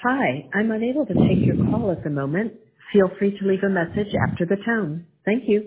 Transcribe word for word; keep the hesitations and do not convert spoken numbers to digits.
Hi, I'm unable to take your call at the moment. Feel free to leave a message after the tone. Thank you.